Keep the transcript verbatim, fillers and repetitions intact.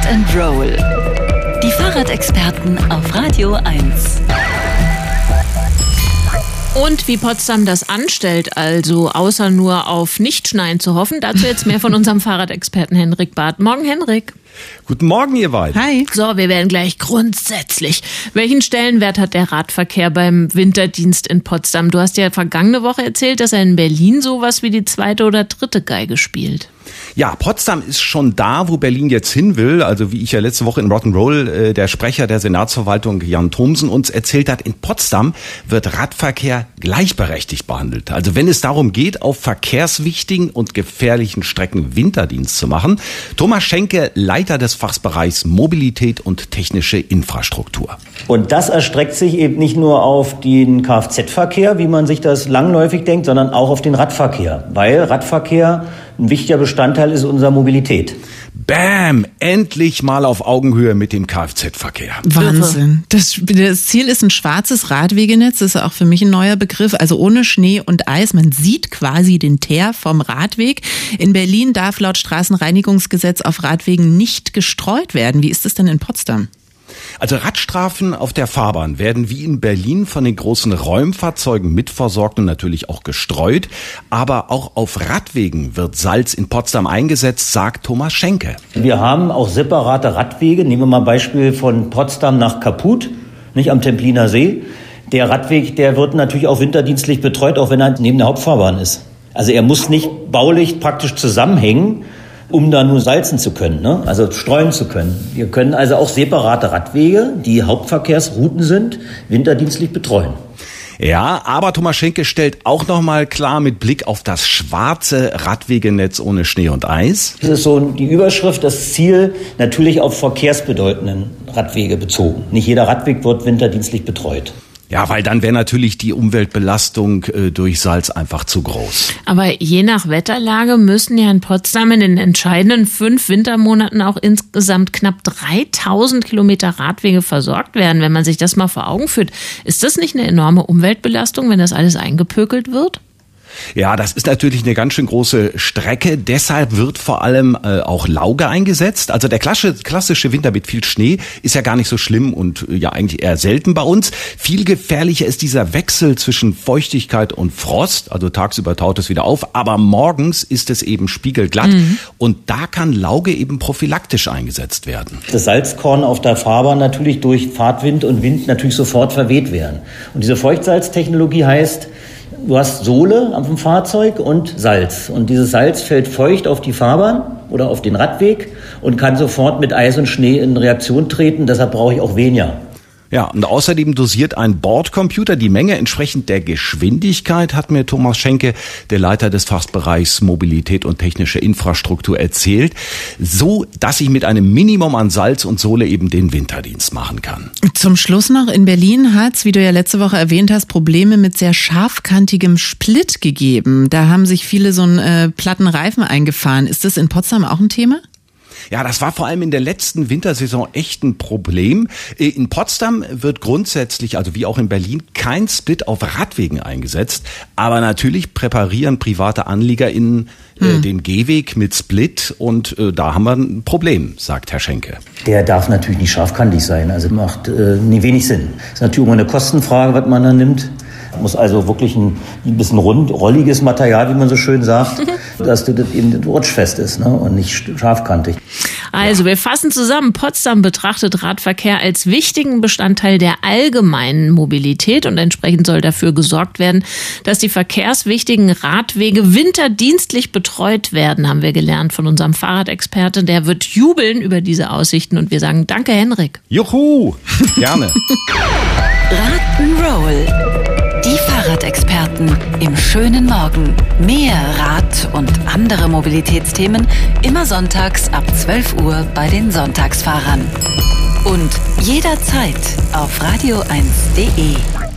and Roll. Die Fahrradexperten auf Radio eins. Und wie Potsdam das anstellt, also außer nur auf Nichtschneien zu hoffen, dazu jetzt mehr von unserem Fahrradexperten Henrik Barth. Morgen, Henrik. Guten Morgen, ihr beiden. Hi. So, wir werden gleich grundsätzlich. Welchen Stellenwert hat der Radverkehr beim Winterdienst in Potsdam? Du hast ja vergangene Woche erzählt, dass er in Berlin sowas wie die zweite oder dritte Geige spielt. Ja, Potsdam ist schon da, wo Berlin jetzt hin will. Also wie ich ja letzte Woche in Rock'n'Roll äh, der Sprecher der Senatsverwaltung Jan Thomsen uns erzählt hat, in Potsdam wird Radverkehr gleichberechtigt behandelt. Also wenn es darum geht, auf verkehrswichtigen und gefährlichen Strecken Winterdienst zu machen. Thomas Schenke, Leiter des Fachbereichs Mobilität und technische Infrastruktur. Und das erstreckt sich eben nicht nur auf den Kfz-Verkehr, wie man sich das langläufig denkt, sondern auch auf den Radverkehr. Weil Radverkehr ein wichtiger Bestandteil ist unserer Mobilität. Bam! Endlich mal auf Augenhöhe mit dem Kfz-Verkehr. Wahnsinn. Das, das Ziel ist ein schwarzes Radwegenetz. Das ist auch für mich ein neuer Begriff. Also ohne Schnee und Eis. Man sieht quasi den Teer vom Radweg. In Berlin darf laut Straßenreinigungsgesetz auf Radwegen nicht gestreut werden. Wie ist es denn in Potsdam? Also Radstrafen auf der Fahrbahn werden wie in Berlin von den großen Räumfahrzeugen mitversorgt und natürlich auch gestreut. Aber auch auf Radwegen wird Salz in Potsdam eingesetzt, sagt Thomas Schenke. Wir haben auch separate Radwege. Nehmen wir mal ein Beispiel von Potsdam nach Kaput, nicht am Templiner See. Der Radweg, der wird natürlich auch winterdienstlich betreut, auch wenn er neben der Hauptfahrbahn ist. Also er muss nicht baulich praktisch zusammenhängen, um da nur salzen zu können, ne? Also streuen zu können. Wir können also auch separate Radwege, die Hauptverkehrsrouten sind, winterdienstlich betreuen. Ja, aber Thomas Schenke stellt auch nochmal klar mit Blick auf das schwarze Radwegenetz ohne Schnee und Eis. Das ist so die Überschrift, das Ziel natürlich auf verkehrsbedeutenden Radwege bezogen. Nicht jeder Radweg wird winterdienstlich betreut. Ja, weil dann wäre natürlich die Umweltbelastung äh, durch Salz einfach zu groß. Aber je nach Wetterlage müssen ja in Potsdam in den entscheidenden fünf Wintermonaten auch insgesamt knapp dreitausend Kilometer Radwege versorgt werden. Wenn man sich das mal vor Augen führt, ist das nicht eine enorme Umweltbelastung, wenn das alles eingepökelt wird? Ja, das ist natürlich eine ganz schön große Strecke. Deshalb wird vor allem äh, auch Lauge eingesetzt. Also der klassische, klassische Winter mit viel Schnee ist ja gar nicht so schlimm und äh, ja eigentlich eher selten bei uns. Viel gefährlicher ist dieser Wechsel zwischen Feuchtigkeit und Frost. Also tagsüber taut es wieder auf, aber morgens ist es eben spiegelglatt. Mhm. Und da kann Lauge eben prophylaktisch eingesetzt werden. Das Salzkorn auf der Fahrbahn natürlich durch Fahrtwind und Wind natürlich sofort verweht werden. Und diese Feuchtsalztechnologie heißt, du hast Sohle am Fahrzeug und Salz. Und dieses Salz fällt feucht auf die Fahrbahn oder auf den Radweg und kann sofort mit Eis und Schnee in Reaktion treten. Deshalb brauche ich auch weniger. Ja, und außerdem dosiert ein Bordcomputer die Menge entsprechend der Geschwindigkeit, hat mir Thomas Schenke, der Leiter des Fachbereichs Mobilität und technische Infrastruktur, erzählt, so dass ich mit einem Minimum an Salz und Sohle eben den Winterdienst machen kann. Zum Schluss noch, in Berlin hat's, wie du ja letzte Woche erwähnt hast, Probleme mit sehr scharfkantigem Split gegeben. Da haben sich viele so einen äh, platten Reifen eingefahren. Ist das in Potsdam auch ein Thema? Ja, das war vor allem in der letzten Wintersaison echt ein Problem. In Potsdam wird grundsätzlich, also wie auch in Berlin, kein Split auf Radwegen eingesetzt. Aber natürlich präparieren private AnliegerInnen hm. äh, den Gehweg mit Split und äh, da haben wir ein Problem, sagt Herr Schenke. Der darf natürlich nicht scharfkantig sein, also macht äh, nie wenig Sinn. Ist natürlich immer eine Kostenfrage, was man da nimmt. Muss also wirklich ein, ein bisschen rund, rolliges Material, wie man so schön sagt, dass das eben rutschfest ist, ne, und nicht scharfkantig. Also wir fassen zusammen, Potsdam betrachtet Radverkehr als wichtigen Bestandteil der allgemeinen Mobilität und entsprechend soll dafür gesorgt werden, dass die verkehrswichtigen Radwege winterdienstlich betreut werden, haben wir gelernt von unserem Fahrradexperte. Der wird jubeln über diese Aussichten und wir sagen danke, Henrik. Juhu, gerne. Rock'n'Roll. Die Fahrradexperten im schönen Morgen. Mehr Rad- und andere Mobilitätsthemen immer sonntags ab zwölf Uhr bei den Sonntagsfahrern. Und jederzeit auf radio eins punkt de.